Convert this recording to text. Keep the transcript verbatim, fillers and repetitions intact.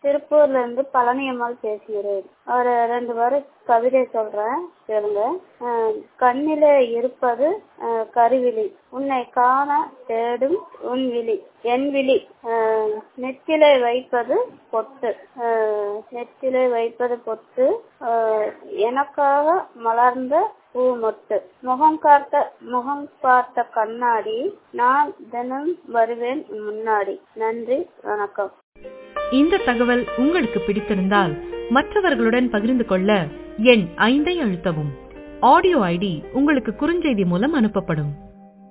திருப்பூர்ல இருந்து பழனியம்மாள் பேசுகிறேன். ஒரு ரெண்டு வாரம் கவிதை சொல்றேன் கேளுங்க. அஹ் கண்ணிலே இருப்பது அஹ் கருவிழி, உன்னை காண தேடும் உன் விழி என் விழி. அஹ் நெத்திலே வைப்பது பொட்டு, அஹ் நெத்திலே வைப்பது பொட்டு, அஹ் எனக்காக மலர்ந்த பூ மொட்டு, முகம் காட்ட முகம் பார்த்த கண்ணாடி, நான் தினம் வருவேன் முன்னாடி. நன்றி, வணக்கம். இந்த தகவல் உங்களுக்கு பிடித்திருந்தால் மற்றவர்களுடன் பகிர்ந்து கொள்ள எண் ஐந்தை அழுத்தவும். ஆடியோ ஐடி உங்களுக்கு குறுஞ்செய்தி மூலம் அனுப்பப்படும்.